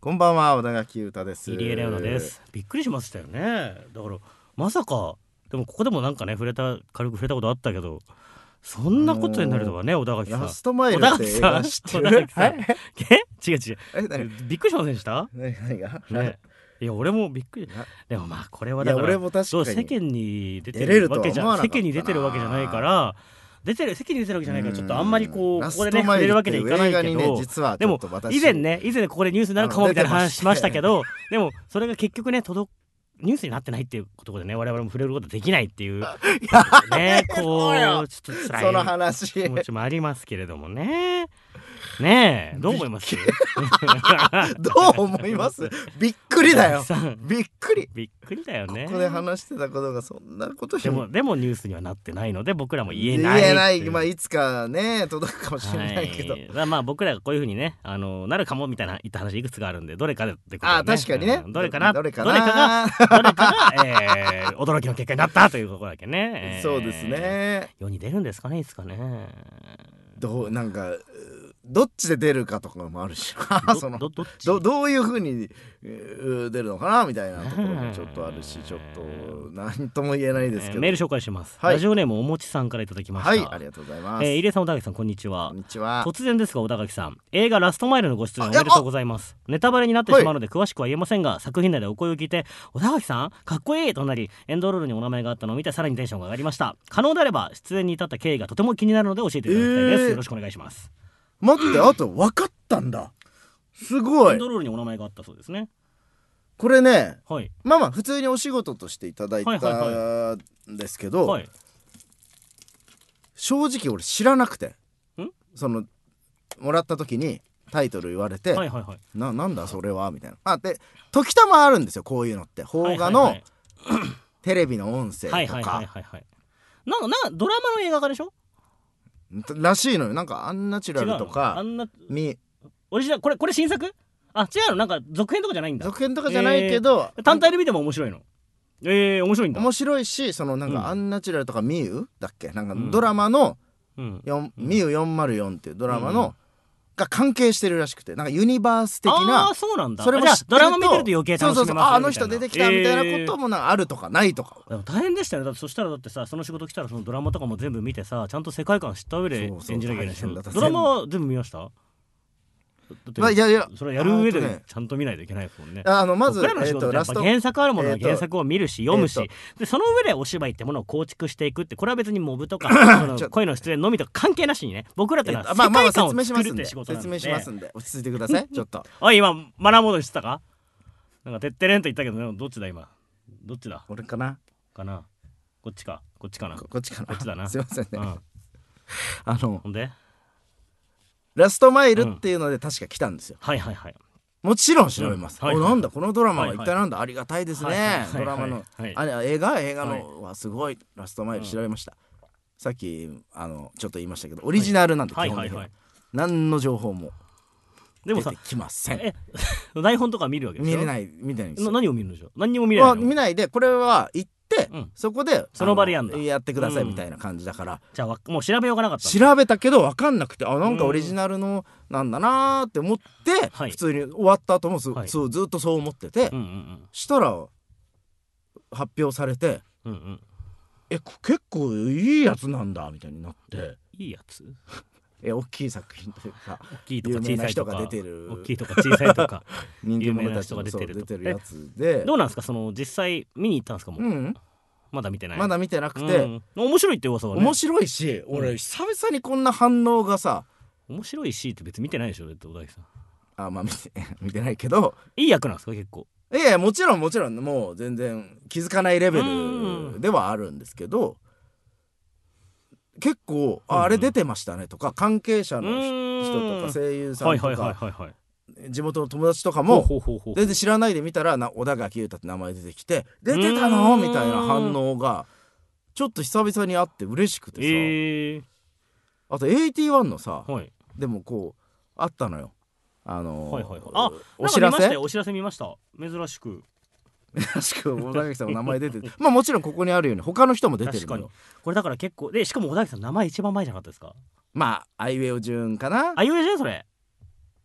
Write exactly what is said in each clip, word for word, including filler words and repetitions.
こんばんは、小田垣裕太です。 入江レオナです。びっくりしましたよね。だからまさか、でもここでもなんかね触れた軽く触れたことあったけど、そんなことになるとはね、あのー、小田垣さん。 ラストマイルって映画知ってる？ はい。え？違う違う。え、びっくりしませんでした？ 何何が？ ね。いや俺もびっくり。でもまあこれはだから、 いや俺も確かに世間に出てるわけじゃ世間に出てるわけじゃないから。出てる席に出てるわけじゃないからちょっとあんまりこうここでね触れるわけにはいかないけど、ね、実はでも以前ね以前ここでニュースになるかもみたいな話しましたけど、でもそれが結局ね届ニュースになってないっていうことでね我々も触れることできないっていうねこうちょっと辛いその話気持ちもありますけれどもね。ねえどう思います？ どう思います？びっくりだよ。びっくりびっくりだよね。 ここで話してたことがそんなことでもでもニュースにはなってないので僕らも言えない言えない。まあいつかね届くかもしれないけど、 はい、まあ僕らがこういう風にねあのなるかもみたいな言った話いくつかあるんでどれかでってことはね。 あ確かにね、 うん、どれかなどれかなどれかがどれかが、えー、驚きの結果になったというところだけね、えー、 そうですね。 世に出るんですかねいつかね。 どうなんかどっちで出るかとかもあるしその ど, ど, ど, どういう風に出るのかなみたいなところもちょっとあるし、ちょっと何とも言えないですけど、 えー、メール紹介します、 はい、 ラジオネームおもちさんからいただきました。 はい、ありがとうございます。 えー、入江さん小田垣さんこんにちは。 こんにちは。 突然ですが小田垣さん、映画ラストマイルのご出演おめでとうございます。ネタバレになってしまうので詳しくは言えませんが、はい、作品内でお声を聞いて小田垣さんかっこいいとなりエンドロールにお名前があったのを見てさらにテンションが上がりました。可能であれば出演に至った経緯がとても気になるので教えていただきたいです、えー、よろしくお願いします。 待って、あと分かったんだ。すごい。 エンドロールにお名前があったそうですね。 これね、 はい、 まあまあ普通にお仕事としていただいたんですけど、 はいはいはい、 正直俺知らなくて、んそのもらった時にタイトル言われて、はいはいはい、な, なんだそれはみたいな。あで時たまあるんですよこういうのって。邦画の、はいはいはい、テレビの音声とか、はいはいはいはい、 なんかなドラマの映画化でしょらしいのよ。なんかアンナチュラルとかあんなみオリジナルこれこれ新作？あ違うの、なんか続編とかじゃないんだ。 続編とかじゃないけど、 えー、単体で見ても面白いの。えー、面白いんだ。 面白いし、そのなんか、うん、アンナチュラルとかミユだっけ、なんかドラマの、うん、ミユよんまるよんっていうドラマの、うん、が関係してるらしくて、なんかユニバース的な。 ああそうなんだ。 それもドラマ見てると余計楽しめますよみたいな。そうそうそう、 ああの人出てきたみたいなこともなんかあるとかないとか、 えー、でも大変でしたよね。だってそしたらだってさその仕事来たらそのドラマとかも全部見てさちゃんと世界観知った上で演じなきゃいけないし、ドラマは全部見ました？ まあ、いやいやそれはやる上でちゃんと見ないといけないですもんね。 あのまず、 僕らの仕事ってやっぱ原作あるものは原作を見るし読むし、でその上でお芝居ってものを構築していくって、これは別にモブとかその声の出演のみとか関係なしにね、僕らってのは世界観を作るって仕事なんで、 説明しますんで落ち着いてくださいちょっと。 おい今マナーモードしてたか？なんかてってれんと言ったけど、ね、どっちだ今どっちだ俺かなかなこっちかこっちかなこ, こっちかなこっちだなすいませんね、うん、あのほんでラストマイルっていうので確か来たんですよ、 うん、はいはいはい、 もちろん調べます、うんはいはい、おなんだこのドラマは一体なんだ、はいはい、ありがたいですね、はいはいはい、ドラマの、はいはい、あれ映画映画のはすごいラストマイル調べました、うん、さっきあのちょっと言いましたけどオリジナルなんて基本的に、はいはいはいはい、何の情報も出てきません。 え台本とか見るわけでしょ？ 見れない見てないんですよ。 何を見るんでしょう？何にも見れないの？ 見ないでこれは行って、うん、そこでその場でやんだやってくださいみたいな感じだから、うん、 じゃあもう調べようがなかった。 調べたけど分かんなくて、あなんかオリジナルのなんだなーって思って、うん、普通に終わった後も ず,、はい、そうずっとそう思ってて、うんうんうん、したら発表されて、うんうん、え結構いいやつなんだみたいになって。 いいやつえ大きい作品というか大きいとか小さいとか有名な人が出てる、 大きいとか小さいとか人気者たちが出てる出てるやつで、 どうなんですかその実際見に行ったんですか？もう、うん、まだ見てない。 まだ見てなくて、うん、 面白いって噂はね。 面白いし、俺、うん、久々にこんな反応がさ。 面白いしって別に見てないでしょだって小田さん。 あまあ見て見てないけどいい役なんですか結構？ いやいやもちろんもちろんもう全然気づかないレベルではあるんですけど、結構 あ, あれ出てましたねとか関係者の人とか声優さんとか地元の友達とかも全然知らないで見たらな小田垣裕太って名前出てきて出てたのみたいな反応がちょっと久々にあって嬉しくてさ、えー、あとエイティワンのさ、はい、でもこうあったのよあのーはいはいはい、あお知らせお知らせ見ました。珍しく珍しく小田垣さんの名前出てるまあもちろんここにあるように他の人も出てるのよ。 これだから結構でしかも小田垣さん名前一番前じゃなかったですか？ まああいうえお順かな。 あいうえお順それそ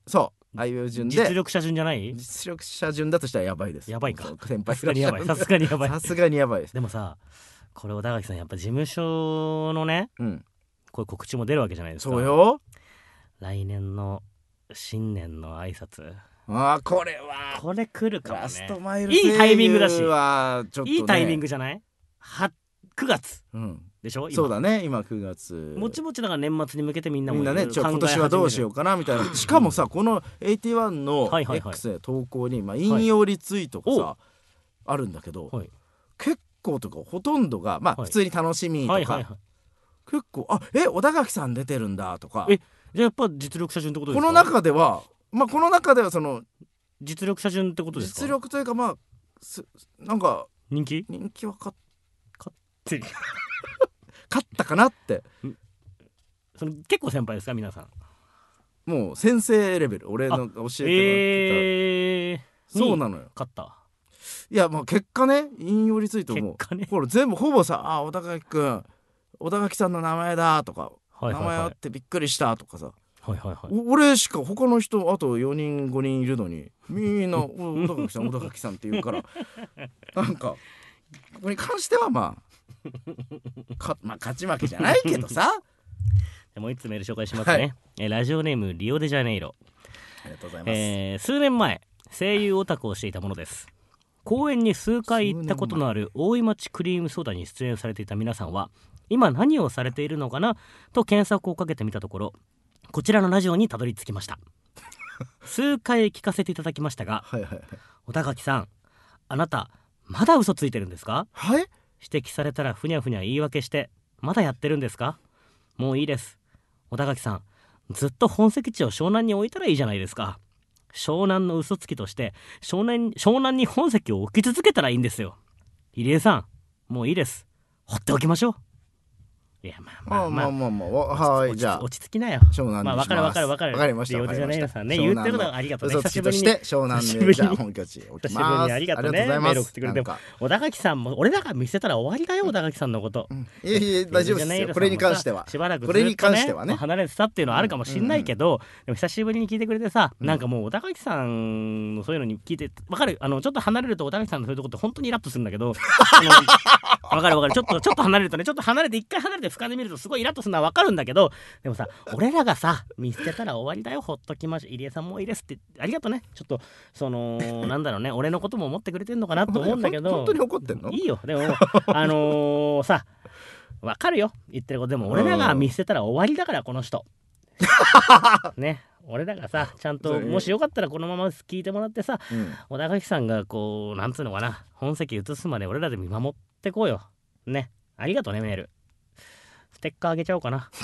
あいう順で実力者順じゃない？ 実力者順だとしたらやばいです。 やばいか。 先輩さすがにやばい。さすがにやばい。 さすがにやばいです。 でもさ、これ小田垣さんやっぱ事務所のね、うん、こういう告知も出るわけじゃないですか。 そうよ。 来年の新年の挨拶。 ああ、これはこれ来るかもね。 ラストマイルいいタイミングだし、 はちょっと、ね、 いいタイミングじゃない？はくがつ、 うん、 でしょ？ そうだね、今くがつ。 もちもちだから年末に向けてみんなもみんなね、ちょ今年はどうしようかなみたいな。しかもさ、このエイティワンの X で投稿に、まあ、引用リツイートがさ、はい、あるんだけど、はい、結構とかほとんどがまあ、はい、普通に楽しみとか、はいはいはい、結構あえ小田垣さん出てるんだとか。 えじゃあやっぱ実力者順ってことですか？ この中ではまあこの中ではその実力者順ってことですか？ 実力というかまあすなんか人気人気はか勝って勝ったかなって。 その結構先輩ですか皆さん？ もう先生レベル、俺の教えてもらってた、えー、そうなのよ。 勝った。 いやまあ結果ね、引用リツイートも、ね、ほら全部ほぼさ、あ小田垣くん小田垣さんの名前だとか、はいはいはい、名前あってびっくりしたとかさ、はいはいはい、俺しか他の人あとよにんごにんいるのにみんな小田垣さん小田垣さんって言うからなんかここに関してはまあか、まあ、勝ち負けじゃないけどさもう一つメール紹介しますね、はい、えラジオネームリオデジャネイロ。 ありがとうございます、 えー、数年前声優オタクをしていたものです。公演に数回行ったことのある大井町クリームソーダに出演されていた皆さんは今何をされているのかなと検索をかけてみたところ、こちらのラジオにたどり着きました数回聞かせていただきましたが、はいはいはい、小田垣さんあなたまだ嘘ついてるんですか？ はい、 指摘されたらふにゃふにゃ言い訳してまだやってるんですか？もういいです。小田垣さんずっと本籍地を湘南に置いたらいいじゃないですか。湘南の嘘つきとして湘南、湘南に本籍を置き続けたらいいんですよ。入江さんもういいです。放っておきましょう。いやまあまあまあまあまあはい、じゃあ落ち着きなよ。湘南にします。まあ分かる分かる分かる。 分かりました。 リオデジャネイロさんね言ってることありがとうね。 嘘つきとして湘南にじゃあ本拠地置きます。 ありがとうね。メール送ってくれて。小田垣さんも俺らが見せたら終わりだよ小田垣さんのこと。 いやいや大丈夫ですよ。これに関しては。 しばらくこれに関してはね離れてたっていうのはあるかもしれないけど、でも久しぶりに聞いてくれてさ、なんかもう小田垣さんのそういうのに聞いて分かる。あのちょっと離れると小田垣さんのそういうとこって本当にイラッとするんだけど。分かる分かる。ちょっとちょっと離れるとね、ちょっと離れて一回離れて俯瞰で見るとすごいイラッとするのは分かるんだけど、でもさ俺らがさ見捨てたら終わりだよ、ほっときましょう。入江さんもいいですってありがとね。ちょっとそのなんだろうね、俺のことも思ってくれてんのかなと思うんだけど本当に怒ってんの？ いいよ。でもあのー、さ分かるよ言ってること。でも俺らが見捨てたら終わりだからこの人ね。俺らがさちゃんともしよかったらこのまま聞いてもらってさ、うん、小田垣さんがこうなんつうのかな本籍移すまで俺らで見守ってこうよね。ありがとうね。メールステッカーあげちゃおうかな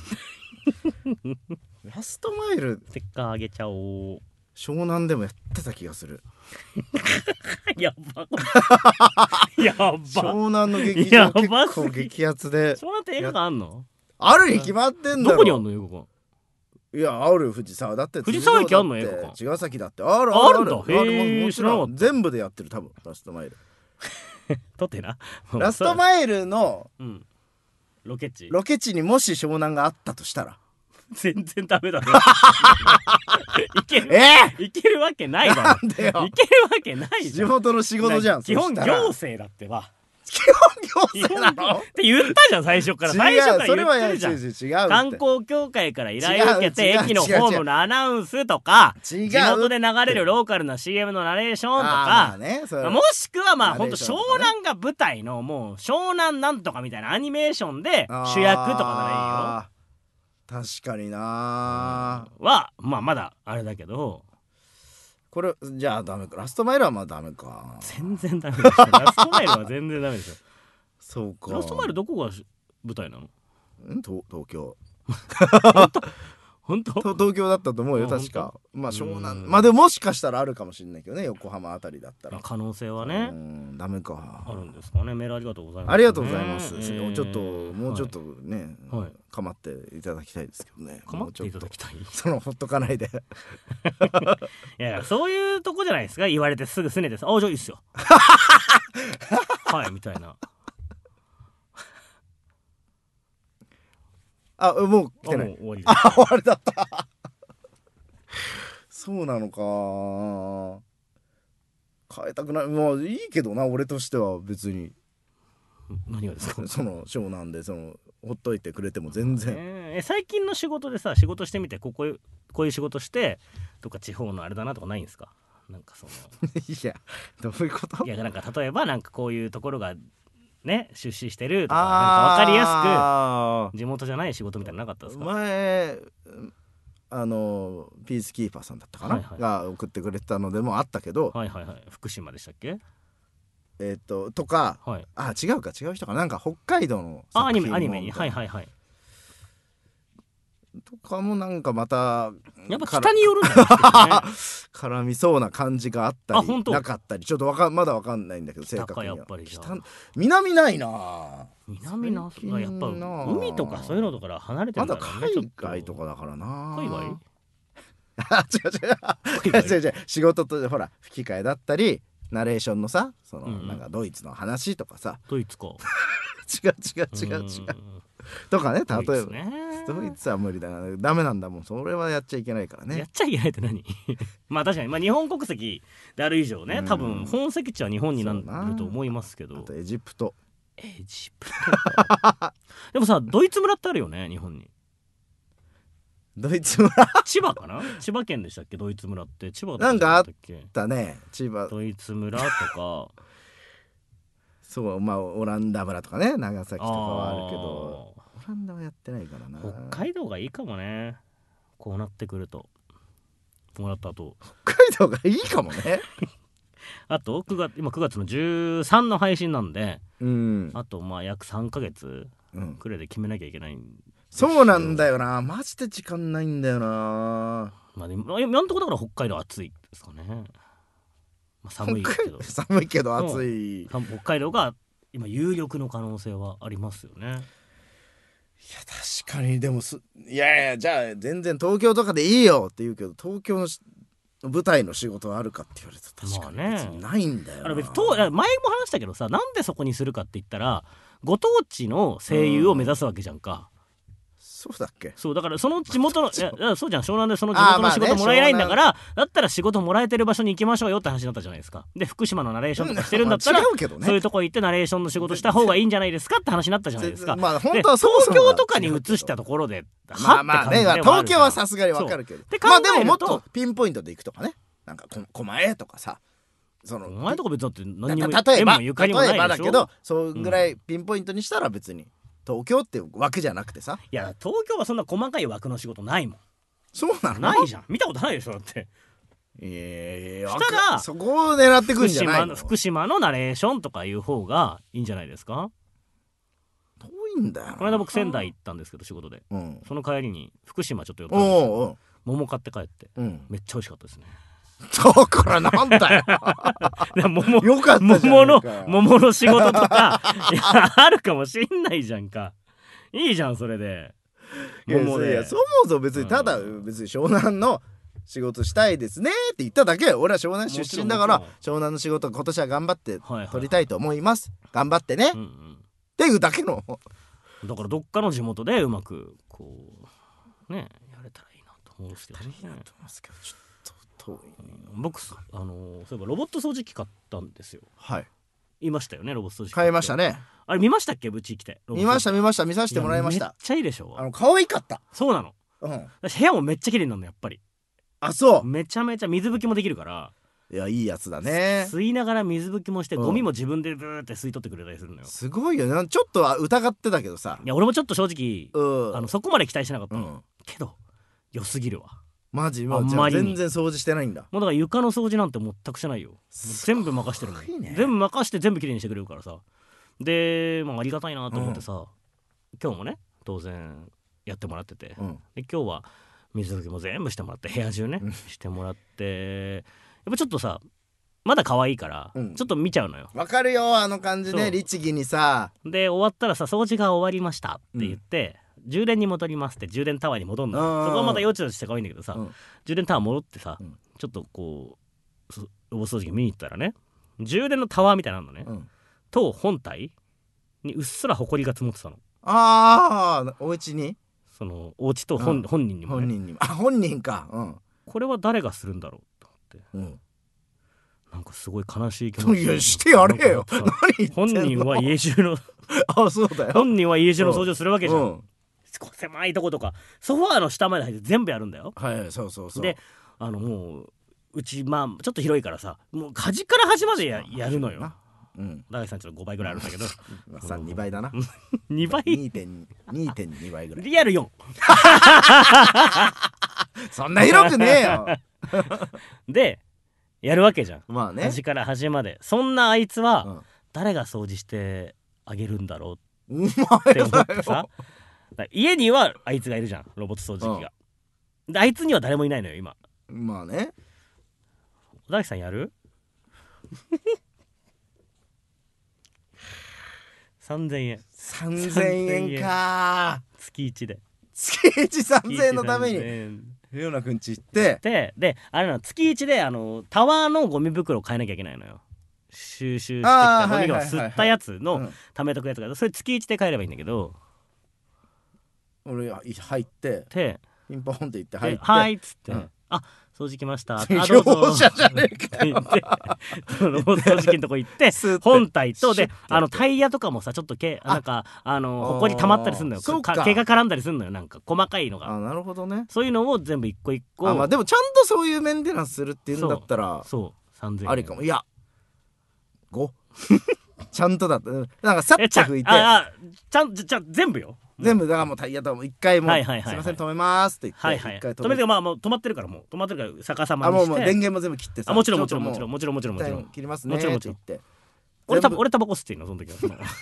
ラストマイルステッカーあげちゃおう。 湘南でもやってた気がするやばやば湘南の劇場結構激アツで。 湘南って映画館あんの？ あるに決まってんだろ。 どこにあんの映画館？ いやある。藤沢だって藤沢駅あんの映画館？ 茅ヶ崎だってあるあるんだ。 へえ知らなかった。全部でやってる多分ラストマイルとってなラストマイルの、 うん、ロケ地ロケ地にもし湘南があったとしたら全然ダメだねいける、 えー、いけるわけないだろ。なんでよいけるわけないじゃん。 地元の仕事じゃん。 基本行政だってば基本行政なのって言ったじゃん最初から。最初から言ってるじゃん。 それは違う。 観光協会から依頼を受けて駅のホームのアナウンスとか地元で流れるローカルな シーエム のナレーションとか、ね、もしくはまあ本当湘南が舞台のもう湘南なんとかみたいなアニメーションで主役とかならいいよ。 確かになはまあまだあれだけど、 これじゃあダメか。ラストマイルはまあダメか。 全然ダメですよ。ラストマイルは全然ダメですよそうか。 ラストマイルどこが舞台なの？ ん東東京本当東京だったと思うよ確か。まあ湘南まあでももしかしたらあるかもしれないけどね、横浜あたりだったら可能性はね。 うんダメか。 あるんですかね。メールありがとうございます、ね、 ありがとうございます、えー、ちょっともうちょっとね、はい、かまっていただきたいですけどね。 かまっていただきたい。 そのほっとかないでいやそういうとこじゃないですか。言われてすぐすねてさあじゃあいいっすよはいみたいな。 あもう来てない。 もう終わり。 あ終わりだったそうなのか。変えたくない。まあいいけどな、俺としては別に。 何がですか？ その湘南でそのほっといてくれても全然、 えー、最近の仕事でさ、仕事してみてこここういう仕事してとか地方のあれだなとかないんですか？なんかそのいやどういうこと？ いやなんか例えばなんかこういうところがね出資してるとか、なんか分かりやすく地元じゃない仕事みたいなのなかったですか？ 前あのピースキーパーさんだったかな、はいはい、が送ってくれたのでもあったけど、 はいはいはい、福島でしたっけ？ えー、っととか、はい、あ違うか違う人かなんか北海道の作品アニメアニメにはいはいはいとかもなんかまたやっぱ北によるんだよね絡みそうな感じがあったりなかったりちょっとわかまだわかんないんだけど正確には。 やっぱりじゃあ南ないな。 南なやっぱ海とかそういうのとから離れてるんだろうね。 まだ海外とかだからな。 海外違う違う違う違う仕事とほら吹き替えだったりナレーションのさその、うん、なんかドイツの話とかさ。 ドイツか違う違う違う違うとかね、例えばドイツね、ドイツは無理だな、ダメなんだもん、それはやっちゃいけないからね。 やっちゃいけないって何まあ確かに、まあ、日本国籍である以上ね、多分本籍地は日本になると思いますけど。 あとエジプトエジプトでもさドイツ村ってあるよね日本に。 ドイツ村千葉かな、千葉県でしたっけドイツ村って。千葉なんかあったね、千葉ドイツ村とかそうまあオランダ村とかね長崎とかはあるけどオランダはやってないからな。 北海道がいいかもね、こうなってくると。こうなった後北海道がいいかもねあとくがつ今くがつのじゅうさんの配信なんで、 うん、 あとまあ約さんかげつくらいで決めなきゃいけないんで、うん、 そうなんだよな、マジで時間ないんだよな。 まあでも今のところだから北海道暑いですかね。まあ、寒いけど寒いけど暑い。 北海道が今有力の可能性はありますよね。いや確かにでもすいやいやじゃあ全然東京とかでいいよって言うけど東京の舞台の仕事はあるかって言われると確かに別にないんだよな、まあね、 あの別にと前も話したけどさ、なんでそこにするかって言ったらご当地の声優を目指すわけじゃんか。 そうだっけ。そうだからその地元のいやそうじゃん、湘南でその地元の仕事もらえないんだから、ね、だったら仕事もらえてる場所に行きましょうよって話になったじゃないですか。で福島のナレーションとかしてるんだったら、うんね、そういうとこ行ってナレーションの仕事した方がいいんじゃないですかって話になったじゃないですか。 まあ本当はそう東京とかに移したところでまあまあね、東京はさすがにわかるけど、まあでももっとピンポイントで行くとかね、なんか狛江とかさ、その狛江とか別だって何にも例えば縁もゆかりもないでしょ。 例えばだけどそんぐらいピンポイントにしたら別に東京ってわけじゃなくてさ。 いや東京はそんな細かい枠の仕事ないもん。 そうなの？ ないじゃん、見たことないでしょだって。 えー、 したらそこを狙ってくるんじゃないの？ 福島のナレーションとかいう方がいいんじゃないですか。 遠いんだよ。 この間僕仙台行ったんですけど仕事で、うん、その帰りに福島ちょっと寄ったんですよ。 桃買って帰って、うん、めっちゃ美味しかったですね。 だからなんだよ桃よかったじゃん。 桃の桃の仕事とかいやあるかもしんないじゃんか。いいじゃんそれで。 桃でいやそもそも別にただ別に湘南の仕事したいですねって言っただけ。俺は湘南出身だから湘南の仕事今年は頑張って取りたいと思います、はいはい、頑張ってね、うんうん、っていうだけの。 だからどっかの地元でうまくこうねやれたらいいなと思うんですけどね。いいなと思いますけどちょっと遠い、僕あのそういえばロボット掃除機買ったんですよ。 はい。 言いましたよねロボット掃除機。 買いましたね。 あれ見ましたっけブチ来て。 見ました見ました見させてもらいました。 めっちゃいいでしょ。 あの可愛かった。 そうなの。うん。私部屋もめっちゃ綺麗になるのやっぱり。 あそうめちゃめちゃ水拭きもできるから。 いやいいやつだね。 吸いながら水拭きもして、うん、ゴミも自分でブーって吸い取ってくれたりするのよ。 すごいよね。ちょっとは疑ってたけどさ。 いや俺もちょっと正直、うん、あのそこまで期待してなかったの、うん、けど良すぎるわ。 マジマジ全然掃除してないんだ。 もうだから床の掃除なんて全くしてないよ。全部任してるもん、ね、全部任して全部きれいにしてくれるからさ。で、まあ、ありがたいなと思ってさ、うん、今日もね当然やってもらってて、うん、で今日は水拭きも全部してもらって部屋中ね、うん、してもらってやっぱちょっとさまだ可愛いから、うん、ちょっと見ちゃうのよ。 わかるよあの感じね律儀にさ。 で終わったらさ掃除が終わりましたって言って、うん、充電に戻りますって充電タワーに戻るの。そこはまたよちよちして可愛いんだけどさ、うん、充電タワー戻ってさ、うん、ちょっとこうロボ掃除機見に行ったらね充電のタワーみたいなのね、うん、と本体にうっすらホコリが積もってたの。 ああお家にそのお家と 本,、うん、本人にも、ね、 本人にもあ本人か、うん、 これは誰がするんだろうと思って、うん、なんかすごい悲しい気持ち。 いやしてやれよ。何言ってんの。 本人は家中のあそうだよ。 本人は家中の掃除をするわけじゃん、 うん、 狭いとことかソファーの下まで入って全部やるんだよ。 はいそうそうそう。 であのもううちまあちょっと広いからさ、もう端から端まで や, やるのよ。うん、大さんちょっとごばいぐらいあるんだけどさにばいだなにばいにてんに 倍ぐらいリアルよんそんな広くねえよでやるわけじゃん、 まあね、 端から端まで。そんなあいつは、うん、誰が掃除してあげるんだろうって思ってさ家にはあいつがいるじゃん、ロボット掃除機が、うん、であいつには誰もいないのよ今。 まあね。 小田さんやるさんぜんえんさんぜんえんか月いちで月いちさんぜんえんのためにレオナくんち行ってでであれなの月いちであのタワーのゴミ袋を変えなきゃいけないのよ。収集してきたゴミを吸ったやつの貯めとくやつがそれ月いちで変えればいいんだけど、 俺入ってでピンポンって言って入ってはいっつって、うん、あ掃除来ましたあどうぞ業者じゃねえかよ掃除機のとこ行って本体とであのタイヤとかもさちょっとけなんかあのほこり溜まったりするのよ。毛が絡んだりするのよ、なんか細かいのが。 あなるほどね。 そういうのを全部一個一個。 あ、まあ、でもちゃんとそういうメンテナンスするっていうんだったらそうさんぜんえんありかも。いやごちゃんとだったなんかさっと拭いてああちゃんじゃ全部よ全部だからもうタイヤとも一回も、 はいはいはいはい、 すいません止めますって言って、 はいはい、 一回止めてまあもう止まってるからもう止まってるから逆さまにして、 あもうもう電源も全部切ってさ、 あもちろんもちろんもちろんもちろんもちろんもちろん切りますねって言って俺タ俺タバコ吸っていいのその時は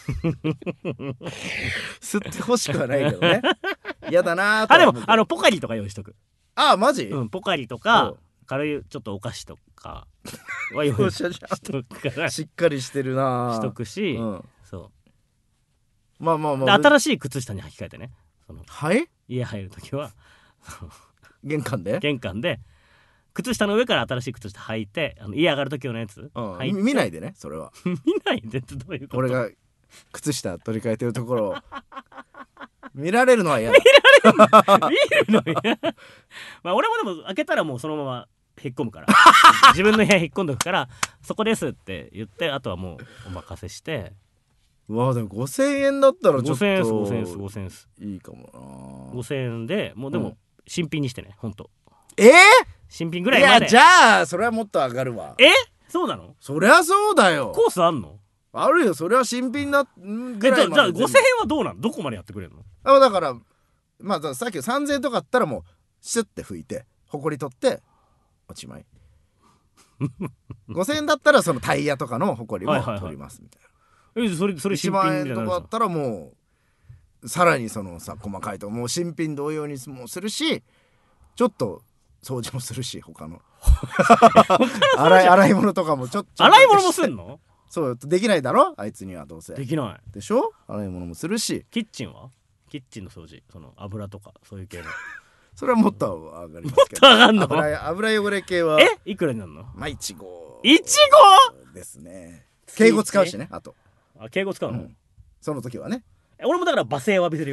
吸ってほしくはないけどね嫌だなーと。 あでもあのポカリとか用意しとく。 あマジ、 うん、ポカリとか軽いちょっとお菓子とかは用意しとくからしっかりしてるなしとくし、うん、そうまあまあまあ新しい靴下に履き替えてね。そのはい家入るときは玄関で玄関で靴下の上から新しい靴下履いてあの家上がるときのやつ、 うん、見ないでねそれは見ないでってどういうこと。 俺が靴下取り替えてるところを見られるのは嫌だ見るの嫌まあ俺もでも開けたらもうそのまま引っ込むから自分の部屋引っ込んでおくからそこですって言ってあとはもうお任せして。 うわでもごせんえんだったらちょっとごせんえんすごせんえんすごせんえんすいいかもな。 ごせんえんでもうでも新品にしてねほんと。 えー、 新品ぐらいまで。 いやじゃあそれはもっと上がるわ。 えそうなの。 そりゃそうだよ。 コースあんの。あるよそれは新品だぐらいまで。 じゃあごせんえんはどうなの。どこまでやってくれるの。 あだからまあさっきさんぜんえんとかあったらもうシュッて拭いてほこり取っておしまいごせんえんだったらそのタイヤとかのほこりも取りますみたいな。 えそれそれ新品みたいな。いちまんえんとかあったらもうさらにそのさ細かいともう新品同様にもするしちょっと掃除もするし他の洗い洗い物とかもちょっと洗い物もすんの。 そうできないだろあいつにはどうせできないでしょ。洗い物もするしキッチンはキッチンの掃除その油とかそういう系のそれはもっと上がりますけどもっと上がんの。 油, 油汚れ系はえいくらになるの。 まあいちごいちごですね。敬語使うしねあと。 あ敬語使うの、うん、 その時はね。 俺もだから罵声を浴びせるよ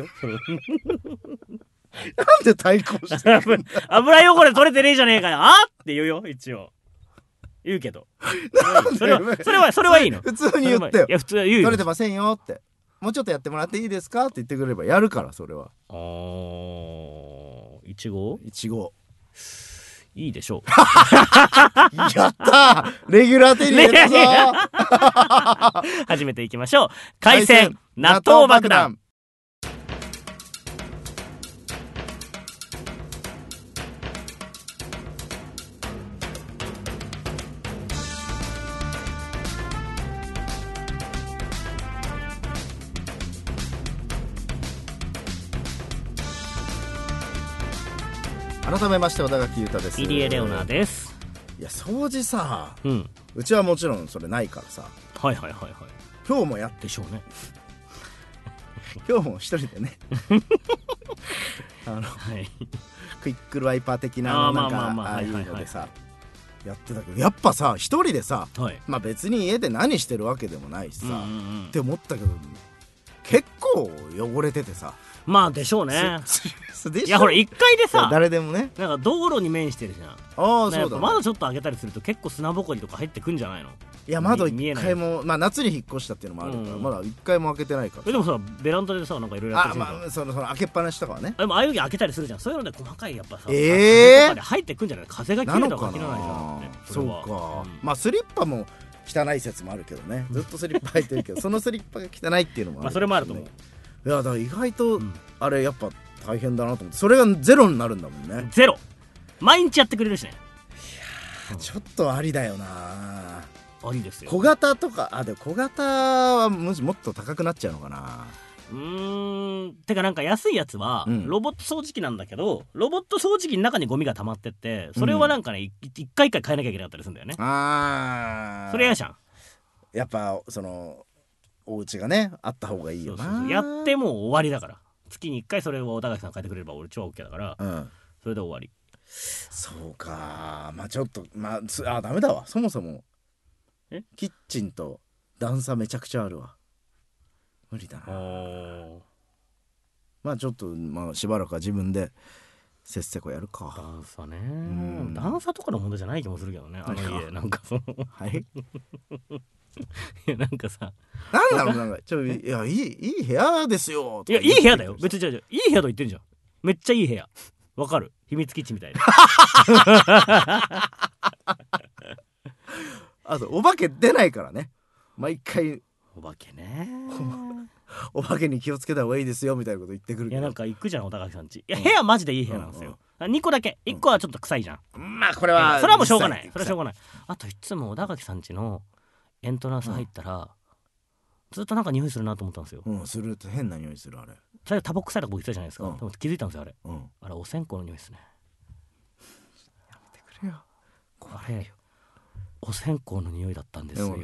なんで対抗してるんだ油汚れ取れてねえじゃねえかよあって言うよ一応言うけどそれはそれはそれはいいの。 普通に言ってよ。 いや普通は言うよ。 取れてませんよってもうちょっとやってもらっていいですかって言ってくれればやるからそれは。 あーいちごいちごいいでしょうやったーレギュラー手に入れたぞ始めていきましょう。海鮮納豆爆弾。 改めまして小田垣裕太です。 入江レオナです。 いや掃除さ、 うん、 うちはもちろんそれないからさ。 はいはいはいはい。 今日もやってでしょうね今日も一人でねあの、はい、クイックルワイパー的ななんかああいうのでさやってたけどやっぱさ一人でさ、はい、まあ別に家で何してるわけでもないしさ、うんうんうん、って思ったけど結構汚れててさ。 まあでしょうね。 でしょ。 いやほらいっかいでさ、 誰でもね、 なんか道路に面してるじゃん。 ああそうだ、ね、 窓ちょっと開けたりすると結構砂ぼこりとか入ってくんじゃないの。 いや窓一回も、まあ夏に引っ越したっていうのもあるから、うん、まだ一回も開けてないから。 でもさベランダでさなんかいろいろやってるじゃん。 あまあそのその開けっぱなしとかはね。 でもああいう時開けたりするじゃん。そういうので細かいやっぱさ、 ええー、 とかで入ってくんじゃない。風が切れたか切らないじゃん、ね、そそうか、うん、まあスリッパも汚い説もあるけどね。ずっとスリッパ履いてるけどそのスリッパが汚いっていうのもある、ね、まあそれもあると思う。 いやだから意外とあれやっぱ大変だなと思って、それがゼロになるんだもんね。 ゼロ毎日やってくれるしね。 いやちょっとありだよな。 ありですよ。 小型とか、あでも小型はもっと高くなっちゃうのかな。 うーんてかなんか安いやつはロボット掃除機なんだけど、うん、ロボット掃除機の中にゴミが溜まってってそれはなんかね、うん、一回一回変えなきゃいけなかったりするんだよね。ああそれ嫌じゃん。 やっぱそのお家がねあった方がいいよな。そうそうそうやってもう終わりだから。月にいっかいそれを小田垣さん変えてくれれば俺超 OK だから、うん、それで終わり。 そうかまあちょっとまああダメだわ。そもそもえキッチンと段差めちゃくちゃあるわ。無理だな。まあちょっとまあしばらくは自分でせっせこやるか。 段差ね、うん、段差とかの問題じゃない気もするけどねあの家なんかそのはいいやなんかさなんだろうなんかちょいやいいいい部屋ですよ。 いやいい部屋だよ別に。じゃいい部屋と言ってんじゃん。めっちゃいい部屋わかる。秘密基地みたいなあとお化け出ないからね毎回。 お化けねお化けに気をつけた方がいいですよみたいなこと言ってくるけど。 いやなんか行くじゃん小高さんち。いや部屋マジでいい部屋なんですよ、うんうん、にこだけいっこはちょっと臭いじゃん、 うん、まあこれはそれはもうしょうがない。それはしょうがない。あといつも小高さんちのエントランス入ったら、うん、ずっとなんか匂いするなと思ったんですよ。 うんすると変な匂いする。あれ最初タバコ臭いとこ言ってたじゃないですか、うん、でも気づいたんですよあれ、うん、あれお線香の匂いですね。 やめてくれよこれお線香の匂いだったんですよ、うん、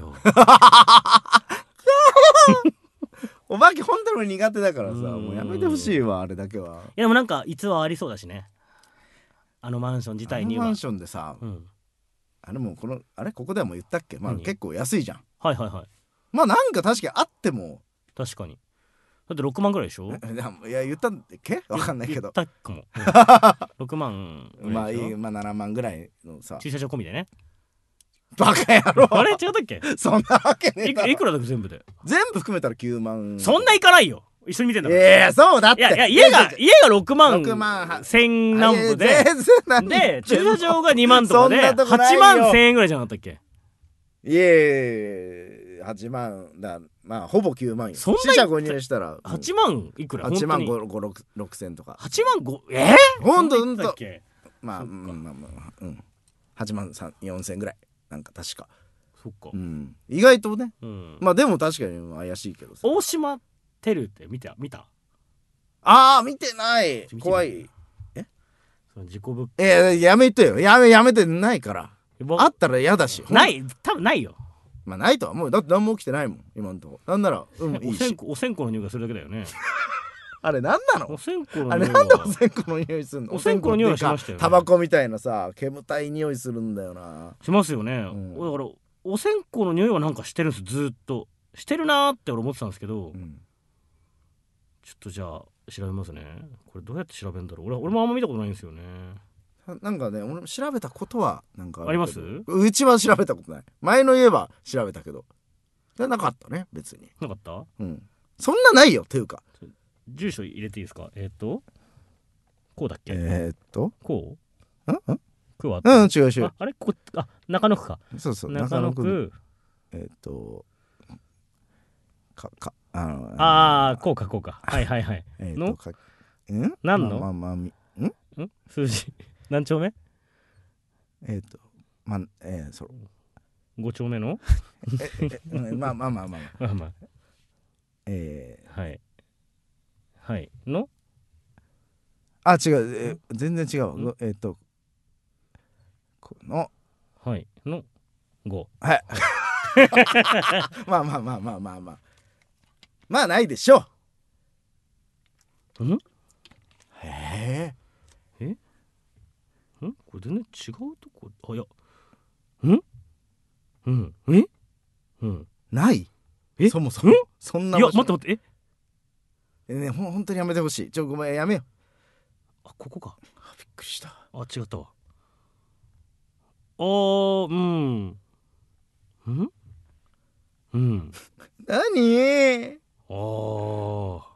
お化け本当に苦手だからさもうやめてほしいわあれだけは。 いやでもなんか逸話ありそうだしねあのマンション自体には。 あのマンションでさ、うん、あれもこのあれここではもう言ったっけ、まあ、結構安いじゃん。はいはいはい。まあなんか確かにあっても確かにだってろくまんぐらいでしょ。 いや言ったんだっけわかんないけど言ったかも、うん、ろくまんまあいいまあななまんぐらいのさ駐車場込みでね。 バカ野郎あれ違ったっけそんなわけねえだろ。 い, いくらだっけ全部で。 全部含めたらきゅうまん。 そんないかないよ一緒に見てんだから。 いやそうだって。いやいや家が家がろくまんせん何歩でで駐車場がにまんとかではちまんせんえんぐらいじゃなかったっけ。 いえはちまんだまあほぼきゅうまんよ。四捨五入したらはちまんいくら。 はちまんごろくせんとか。 はちまんごえー、ほんとほんとまあまあまあまあうんはちまんよんせんぐらいなんか確か。 そっか、 うん、意外とね、うん、まあでも確かに怪しいけどさ。 大島テルって見た見たあー見てない。怖い。えその事故物件。えー、やめてよ。やめやめてないからあったら嫌だし。 ない多分ないよ。 まあないとは思う。だって何も起きてないもん今んとこ。なんならうんいいし。 お線香の匂いがするだけだよねあれなんなの。 お線香の匂いはあれなんでお線香の匂いするの。 お線香の匂いはしましたよね。 タバコみたいなさ煙たい匂いするんだよな。 しますよね、うん、だからお線香の匂いはなんかしてるんですずっとしてるなーって俺思ってたんですけど、うん、ちょっとじゃあ調べますね。これどうやって調べるんだろう。 俺, 俺もあんま見たことないんですよね。 なんかね俺も調べたことはなんか あ, あります。 うちは調べたことない。前の家は調べたけどなかったね別に。 なかった。うんそんなないよっていうか。 住所入れていいですか。えー、っとこうだっけ。 えー、っとこうんん区はうん違う違う。 ああれこあ中野区か。 そうそう中野区。 えー、っとかかあのああこうかこうかはいはいはいえー、 のかん何のまあまあみんん数字何丁目。 えー、っとまあえー、そうご丁目のええまあまあまあまあまあまあまあえー、はいはいのあ違う、え全然違う。えー、っとこのはいのごはいまあまあまあまあまあまあまあないでしょう。んへええんこれ全然違うとこ。あいやんうんえうんないえそもそもそんないや待って待ってえね、ほん本当にやめてほしい。ちょごめんやめよ。 あここか。 びっくりした。 あ違ったわ。おーうんうんうん何おー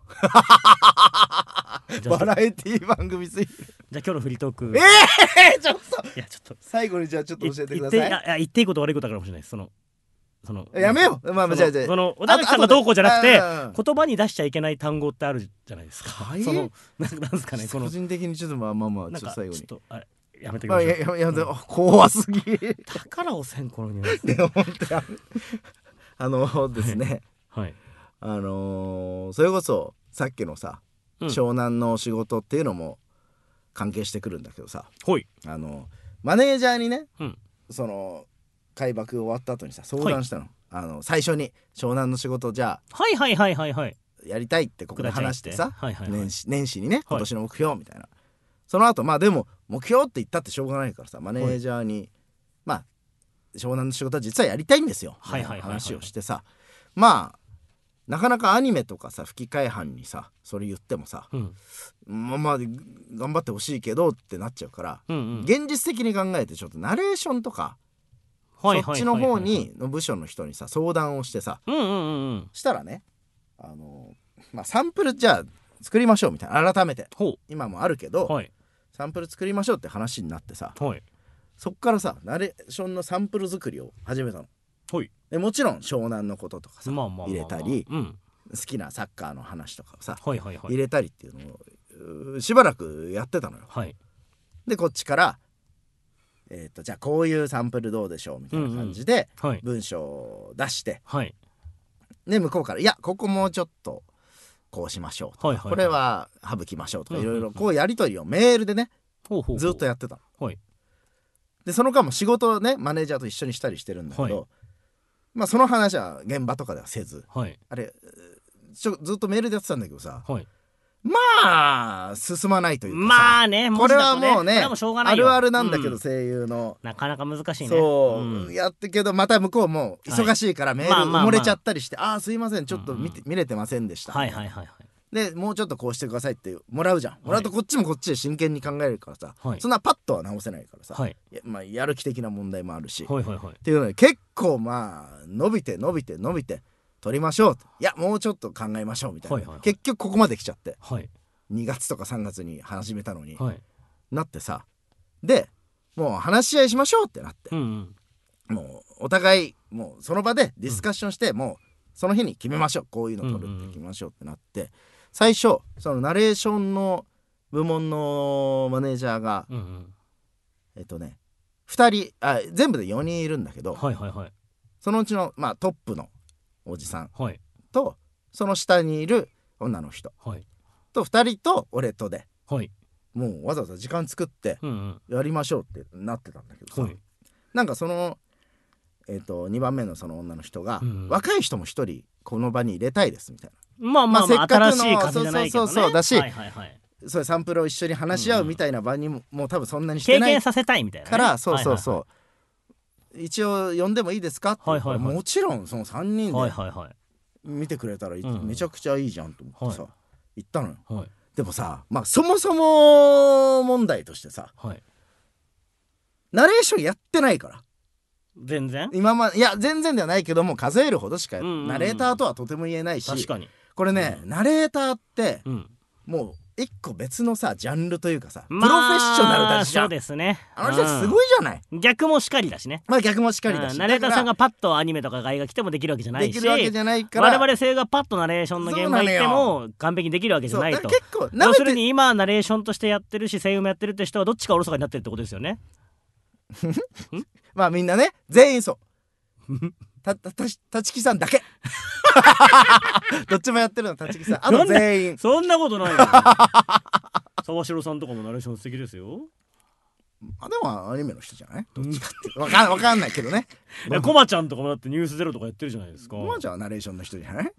バラエティ番組すぎる。 じゃあ今日のフリートーク。 ええー、ちょっといやちょっと最後にじゃあちょっと教えてください。 いいや言っていいこと悪いことだからもしれないです。そのそのやめよう。まあじゃあじゃあその小田垣さんがどうこうじゃなくてあ言葉に出しちゃいけない単語ってあるじゃないですか。 はい、 そのなんなんですかねこの個人的にちょっとまあまあまあなんかちょっと最後にちょっとあれやめてください。 あいやいやいや、うん、怖すぎだからおせんこのニュースでも本当やめあのですねはいあのー、それこそさっきのさ、うん、湘南の仕事っていうのも関係してくるんだけどさ、 はい、 あのマネージャーにね、 うん、 その開幕終わった後にさ相談したの、はい、あの最初に湘南の仕事じゃあはいはいはいはいはいやりたいってここで話してさ、 はいはいはい、 年始年始にね今年の目標みたいな、はい、その後まあでも目標って言ったってしょうがないからさマネージャーに、はい、まあ湘南の仕事は実はやりたいんですよ、 はいはいはいはい、 話をしてさ、まあなかなかアニメとかさ吹き替え班にさそれ言ってもさ、うん、まあまあ頑張ってほしいけどってなっちゃうから、うんうん、現実的に考えてちょっとナレーションとか、はいはいはいはいはい、そっちの方にの部署の人にさ相談をしてさ、 うんうんうんうん、 したらねあの、まあ、サンプルじゃあ作りましょうみたいな改めて今もあるけど、はい、サンプル作りましょうって話になってさ、はい、そっからさナレーションのサンプル作りを始めたの。はい、でもちろん湘南のこととかさ、まあまあまあまあ、入れたり、うん、好きなサッカーの話とかをさ、はいはいはい、入れたりっていうのをしばらくやってたのよ、はい、でこっちからえー、とじゃあこういうサンプルどうでしょうみたいな感じで文章を出して、はい、で向こうからいやここもうちょっとこうしましょうとか、はいはいはい、これは省きましょうとかいろいろこうやり取りをメールでね、うんうんうん、ずっとやってたの、はい、でその間も仕事をねマネージャーと一緒にしたりしてるんだけど、はい、まあその話は現場とかではせず、はい、あれちょずっとメールでやってたんだけどさ、はい、まあ進まないというかさ、 まあね、 これはもうねもうあるあるなんだけど、うん、声優のなかなか難しいね。 そう、うん、やってけどまた向こうも忙しいからメール埋もれちゃったりして、はい、まあまあまあ、あすいませんちょっと見て、うんうん、見れてませんでした、はいはいはいはい、でもうちょっとこうしてくださいってもらうじゃん、もらうとこっちもこっちで真剣に考えるからさ、はい、そんなパッとは直せないからさ、はい、や, まあ、やる気的な問題もあるし、はいはいはい、っていうので結構まあ伸びて伸びて伸びて撮りましょうと、いやもうちょっと考えましょうみたいな、はいはいはい、結局ここまで来ちゃって、はい、にがつとかさんがつに始めたのに、はい、なってさ、でもう話し合いしましょうってなって、うんうん、もうお互いもうその場でディスカッションして、うん、もうその日に決めましょう、こういうの撮るって決めましょうってなって、うんうん、最初そのナレーションの部門のマネージャーが、うんうん、えっとねふたりあ全部でよにんいるんだけど、はいはいはい、そのうちの、まあ、トップのおじさんと、はい、その下にいる女の人、はい、とふたりと俺とで、はい、もうわざわざ時間作ってやりましょうってなってたんだけどさ、うんうん、なんかその、えー、とにばんめのその女の人が、うんうん、若い人もひとりこの場に入れたいですみたいな、まあまあ、まあ、せっかくの新しい風じゃないけどね、そうそうそうだし、はいはいはい、そういうサンプルを一緒に話し合うみたいな場にも、うんうん、もう多分そんなにしてない経験させたいみたいな、ね、 からそうそうそう、はいはいはい、一応呼んでもいいですかって、はいはいはい、もちろんそのさんにんで見てくれたら、はいはいはい、めちゃくちゃいいじゃんと思ってさ、はい、言ったのよ、はい、でもさ、まあ、そもそも問題としてさ、はい、ナレーションやってないから全然今まいや全然ではないけども数えるほどしか、うんうんうん、ナレーターとはとても言えないし、確かにこれね、うん、ナレーターって、うん、もう一個別のさジャンルというかさ、まあ、プロフェッショナルだしじゃん。 そうですね、 あの人すごいじゃない、 うん、逆もしかりだしね、 まあ逆もしかりだし、うん、 ナレーターさんがパッとアニメとか外画来てもできるわけじゃないし、 できるわけじゃないから、 我々声優がパッとナレーションの現場行っても完璧にできるわけじゃないと。結構要するに今ナレーションとしてやってるし声優もやってるって人はどっちかおろそかになってるってことですよねまあみんなね全員そうたたた立木さんだけどっちもやってるの立木さん、あと全員そんなことないよ沢城さんとかもナレーション素敵ですよ。 あでもアニメの人じゃない、どっちかってわかん、わかんないけどねコマちゃんとかもだってニュースゼロとかやってるじゃないですか。 コマちゃんはナレーションの人じゃない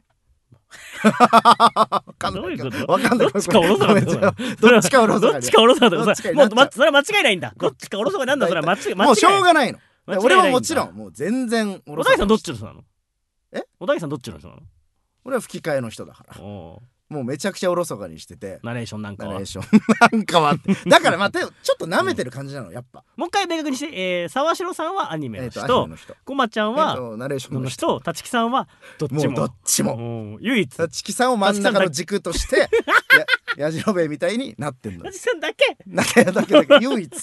わかんないけど、わかんない、 どっちかおろそかだよ、 どっちかおろそか、 どっちかおろそかだよ、もうそれは間違いないんだ、どっちかおろそかなんだ、それは間違い、 もうしょうがないの。俺ももちろんもう全然おろそか。小田井さんどっちの人なの？え？小田井さんどっちの人なの？ 俺は吹き替えの人だから。 もうめちゃくちゃおろそかにしてて、 ナレーションなんかはナレーションなんかはってだからまあちょっと舐めてる感じなのやっぱ、 もう一回明確にして、えー、沢城さんはアニメの人、 えー、とアニメの人こまちゃんは、 えー、とナレーションのの人人、立木さんはどっちももうどっちも唯一立木さんを真ん中の軸としてややじろべえみたいになってんの。 立木さんだけだけだけだけ唯一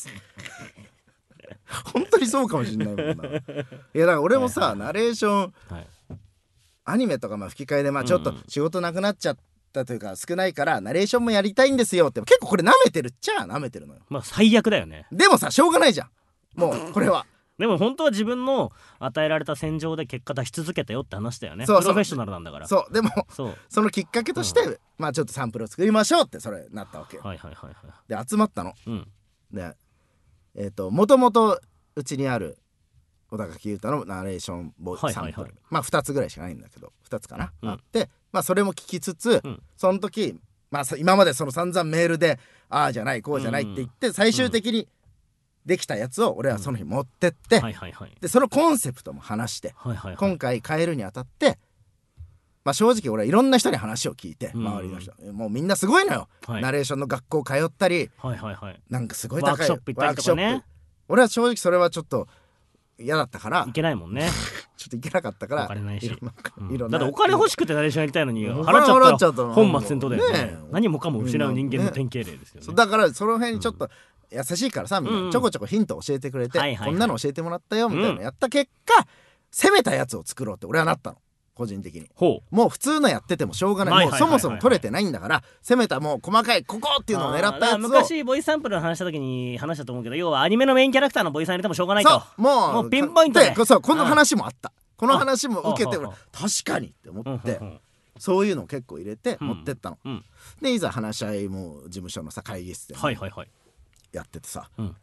本当にそうかもしんないもんな。いやだから俺もさ、はいはいはい、ナレーション、はい、アニメとかまあ吹き替えでまあちょっと仕事なくなっちゃったというか少ないからナレーションもやりたいんですよって、結構これ舐めてるっちゃ舐めてるのよ。 まあ最悪だよね。 でもさしょうがないじゃんもうこれはでも本当は自分の与えられた戦場で結果出し続けたよって話だよね。そうそうプロフェッショナルなんだから。 そうでも そ, そのきっかけとして、うん、まあちょっとサンプルを作りましょうってそれなったわけよ。 はいはいはいはい。 で集まったの、 うん、 でえっ、ー、ともともとうちにある小田垣裕太のナレーションボイスサンプル、はいはいはい、まあふたつぐらいしかないんだけどふたつかな、うん、あってまあそれも聞きつつ、うん、その時まあ今までその散々メールでああじゃないこうじゃないって言って、うん、最終的にできたやつを俺はその日持ってって、うんはいはいはい、でそのコンセプトも話して、はいはいはい、今回変えるにあたってまあ正直俺はいろんな人に話を聞いて、うん、周りの人もうみんなすごいのよ、はい、ナレーションの学校通ったり、はいはいはい、なんかすごい高いワークショップ行ったりとかね。 俺は正直それはちょっと嫌だったからいけないもんねちょっといけなかったからお金ないし、 うん、 だってお金欲しくてナレーションやりたいのに払っちゃったら本末転倒だよ ね, ね何もかも失う人間の典型例ですよね。 だからその辺にちょっと優しいからさ、みんなちょこちょこヒント教えてくれて、うんうん、こんなの教えてもらったよみたいなのやった結果、うん、攻めたやつを作ろうって俺はなったの個人的に。ほうもう普通のやっててもしょうがない、はいはいはいはい、もうそもそも取れてないんだから攻めたもう細かいここっていうのを狙ったやつを昔ボイスサンプルの話した時に話したと思うけど、要はアニメのメインキャラクターのボイスさん入れてもしょうがないと。 そうもうもうピンポイントでそうこの話もあったこの話も受けて確かにって思ってそういうのを結構入れて持ってったの、うんうん、でいざ話し合いも事務所のさ会議室でやっててさ、はいはいはい、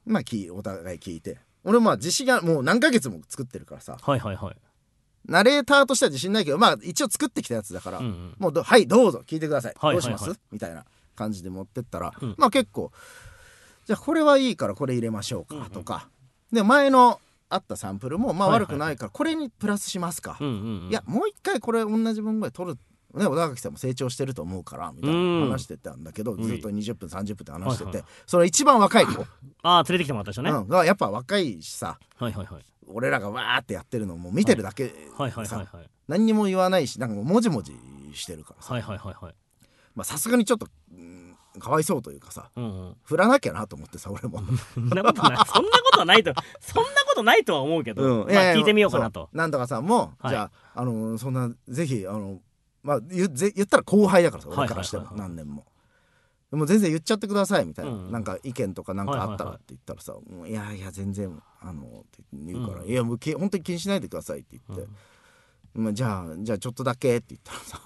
まあお互い聞いて俺まあ自信がもう何ヶ月も作ってるからさ、はいはいはい、ナレーターとしては自信ないけどまあ一応作ってきたやつだから、うんうん、もうはいどうぞ聞いてください、はいはいはい、どうします、みたいな感じで持ってったら、うん、まあ結構じゃあこれはいいからこれ入れましょうかとか、うんうん、で前のあったサンプルもまあ悪くないからこれにプラスしますか、はいはいはい、いやもう一回これ同じ分ぐらい取るね、小田垣さんも成長してると思うからみたいな話してたんだけど、うん、ずっとにじゅっぷんさんじゅっぷんって話してて、はいはい、その一番若い子あ連れてきてもらった人ね、うん、 がやっぱ若いしさ、 はいはいはい、 俺らがわーってやってるのをもう見てるだけでさ、 はいはいはいはい、 何にも言わないしなんかもうもじもじしてるからさ、はいはいはいはい、まあさすがにちょっと、うん、かわいそうというかさ、うんうん、振らなきゃなと思ってさ俺もそんなことないそんなことないとそんなことないとは思うけど、うん、まあ聞いてみようかなと。 なんとかさんも、はい、じゃあ、あのー、そんなぜひあのまあ、言, 言ったら後輩だからさ俺からしても何年もでも全然言っちゃってくださいみたいな、うん、なんか意見とかなんかあったらって言ったらさ、はいはいはい、いやいや全然あのって言うから、うん、いやもう本当に気にしないでくださいって言って、うんまあ、じゃあじゃあちょっとだけって言ったらさ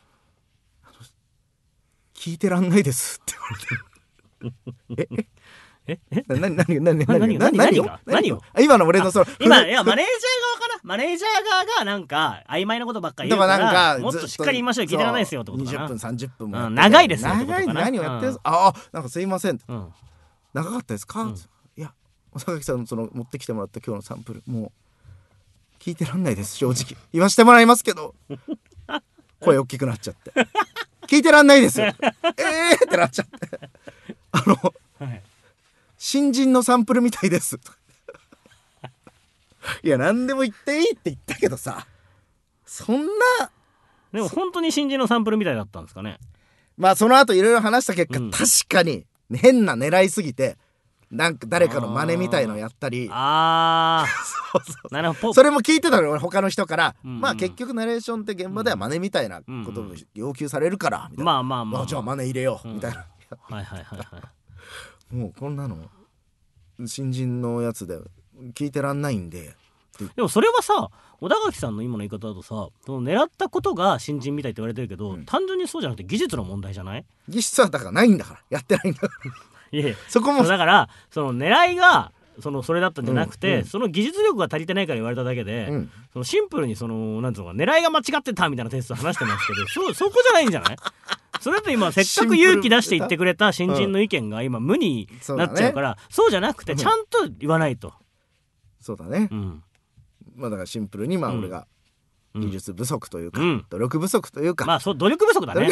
聞いてらんないですって言われてえええ何何何何何何何を何を今の俺のその今いやマネージャー側かなマネージャー側がなんか曖昧なことばっかり言うからなんかもっとしっかり言いましょう聞いてられないですよってことかな。にじゅっぷんさんじゅっぷんも、うん、長いですよってことかな。 長い何をやってるんですか、うん、ああなんかすいません、うん、長かったですか、うん、いや小崎さんのその持ってきてもらった今日のサンプルもう聞いてらんないです正直言わせてもらいますけど声大きくなっちゃって聞いてらんないですえーってなっちゃってあの、はい新人のサンプルみたいですいや何でも言っていいって言ったけどさそんなでも本当に新人のサンプルみたいだったんですかね。 まあその後いろいろ話した結果、うん、確かに変な狙いすぎてなんか誰かの真似みたいのやったりあそうそうなるほどそれも聞いてたの俺他の人から、うんうん、まあ結局ナレーションって現場では真似みたいなことを要求されるからみたいな、まあまあまあ、まあ、じゃあ真似入れよう、うん、みたいなはいはいはいはいもうこんなの新人のやつで聞いてらんないんで。 でもそれはさ小田垣さんの今の言い方だとさその狙ったことが新人みたいって言われてるけど、うん、単純にそうじゃなくて技術の問題じゃない？ 技術はだからないんだからやってないんだからいやいやそこもだからその狙いがそのそれだったんじゃなくて、うんうん、その技術力が足りてないから言われただけで、うん、そのシンプルにそのなんていうのか狙いが間違ってたみたいな点数話してますけどそ, そこじゃないんじゃない？それと今せっかく勇気出して言ってくれた新人の意見が今無になっちゃうから、うん そうね、そうじゃなくてちゃんと言わないと、うん、 そうだね、うん、まあだからシンプルにまあ俺が技術不足というか、 うん、 努力不足というか、 まあそう努力不足だね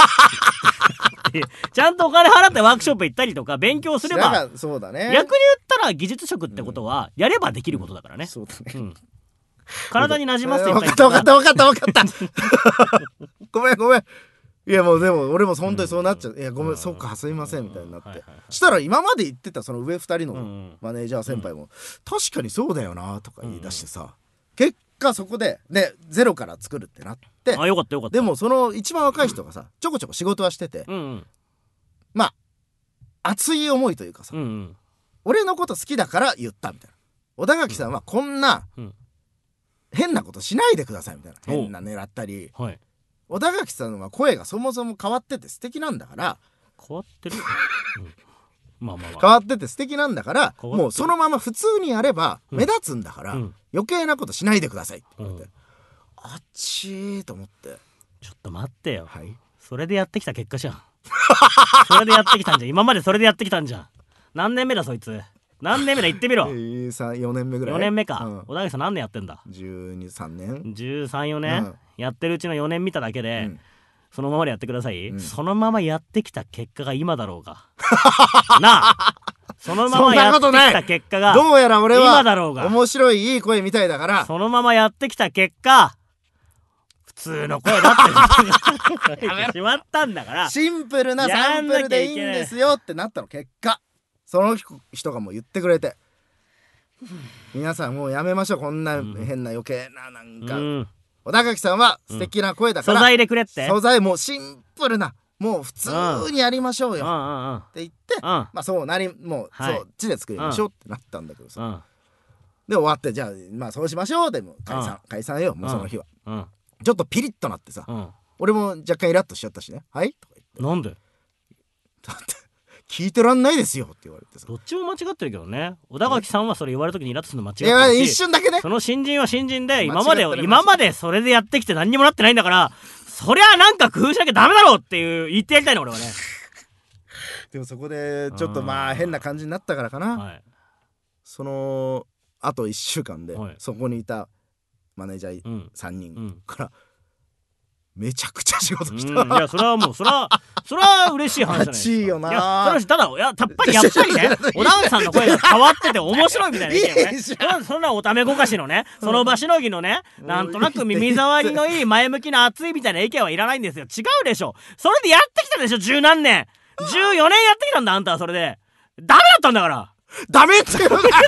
ちゃんとお金払ってワークショップ行ったりとか勉強すれば、 そうだね、 逆に言ったら技術職ってことはやればできることだからね、 うん、そうだね、 うん、体になじませていったりとか、分かった分かった分かった分かったごめんごめん、いやもうでも俺も本当にそうなっちゃう、うん、いやごめん、そうかすいませんみたいになって、はいはいはい、したら今まで言ってたその上ふたりのマネージャー先輩も、うん、確かにそうだよなとか言い出してさ、うん、結果そこででゼロから作るってなって、 あよかったよかった。 でもその一番若い人がさちょこちょこ仕事はしてて、うんうん、まあ熱い思いというかさ、うんうん、俺のこと好きだから言ったみたいな、小田垣さんはこんな変なことしないでくださいみたいな、変な狙ったり、はい、小田垣さんは声がそもそも変わってて素敵なんだから、 変わってる、うんまあまあまあ、 変わってて素敵なんだからもうそのまま普通にやれば目立つんだから、うん、余計なことしないでくださいって言われて、うん、あっちーと思って、 ちょっと待ってよ、はい、それでやってきた結果じゃんそれでやってきたんじゃん、今までそれでやってきたんじゃん。何年目だそいつ、何年目だ言ってみろえー、よねんめぐらい、 よねんめか、うん、小田垣さん何年やってんだ。 じゅうに、さんねんじゅうさん、よねん、うん、やってるうちのよねん見ただけで、うん、そのままでやってください、うん、そのままやってきた結果が今だろうがなあ、そのままやってきた結果がどうやら俺は今だろうが、 面白いいい声みたいだから、 そのままやってきた結果普通の声だって言ってしまったんだから、 シンプルなサンプルでいいんですよってなったの。結果その人がもう言ってくれて皆さんもうやめましょうこんな変な余計ななんか、うん、小田垣さんは素敵な声だから、 うん、素材でくれって、 素材もうシンプルなもう普通にやりましょうよ、うん、って言って、うん、まあそうなりもう、はい、そっちで作りましょうってなったんだけどさ、うん、で終わってじゃあまあそうしましょうでも解散、うん、解散よもうその日は、うん、ちょっとピリッとなってさ、うん、俺も若干イラッとしちゃったしね、はいとか言って、 なんでだって聞いてらんないですよって言われてさ、 どっちも間違ってるけどね。小田垣さんはそれ言われた時にイラッとするの間違ってるし、いや一瞬だけね、 その新人は新人で今まで今までそれでやってきて何にもなってないんだから、そりゃなんか工夫しなきゃダメだろうっていう言ってやりたいの俺はねでもそこでちょっとまあ変な感じになったからかな、はい、そのあといっしゅうかんで、はい、そこにいたマネージャーさんにんから、うんうんめちゃくちゃ仕事した、 うん、いやそれはもうそれはそれは嬉しい話じゃないですか。 いいよな。 いやそれただいややっぱりやっぱりね小田垣さんの声が変わってて面白いみたいな意見よねそんなおためごかしのねその場しのぎのね、うん、なんとなく耳障りのいい前向きな熱いみたいな意見はいらないんですよ。違うでしょ、それでやってきたでしょ、十何年じゅうよねんやってきたんだあんたは。それでダメだったんだから。 ダメって言うのかよ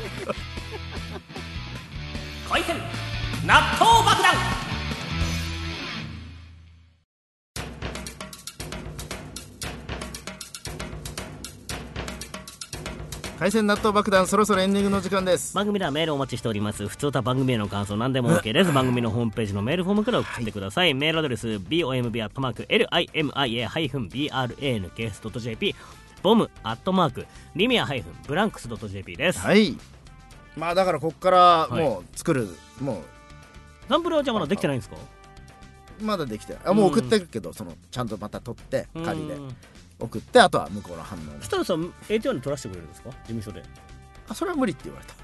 回転納豆爆弾。 海鮮納豆爆弾、そろそろエンディングの時間です。 番組ではメールをお待ちしております。普通た番組への感想何でも OK です。番組のホームページのメールフォームから送ってください、はい、メールアドレス ボム アットマーク リミア ブランクス ドット ジェーピー ボム アットマーク リミア ブランクス ドット ジェーピー です。 はい、まあだからこっからもう作る、はい、もうサンプルはじゃあまだできてないんですか。 まだできてあもう送ってるけど、そのちゃんとまた取って仮で送って、あとは向こうの反応。 そしたらさ エーティーワン で取らせてくれるんですか、事務所で。 あそれは無理って言われた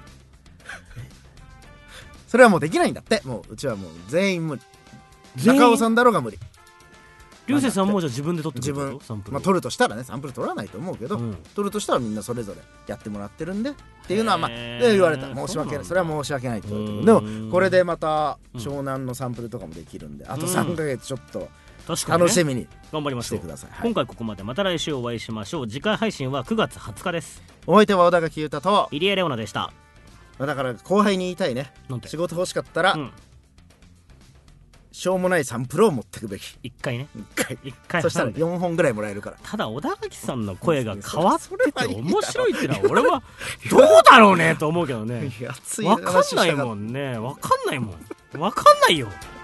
それはもうできないんだって。もううちはもう全員無理。中尾さんだろうが無理。 流星さんもじゃあ自分で取ってくるの？自分、まあ、取るとしたらね、サンプル取らないと思うけど、うん、取るとしたらみんなそれぞれやってもらってるんでっていうのはまあで言われた。申し訳ない、それは申し訳ないって言われたけど、でもこれでまた湘南のサンプルとかもできるんで、あとさんかげつちょっと楽しみに頑張りましょう。 してください。 今回ここまで、また来週お会いしましょう。次回配信はくがつはつかです。 お相手は小田垣裕太と入江レオナでした。 だから後輩に言いたいね、仕事欲しかったら、うん、しょうもないサンプルを持ってくべき。 いっかいね、 いっかいいっかいそしたらよんほんぐらいもらえるから。 ただ小田垣さんの声が変わってて面白いってのは俺はどうだろうねと思うけどね。分かんないもんね、分かんないもん分かんないよ。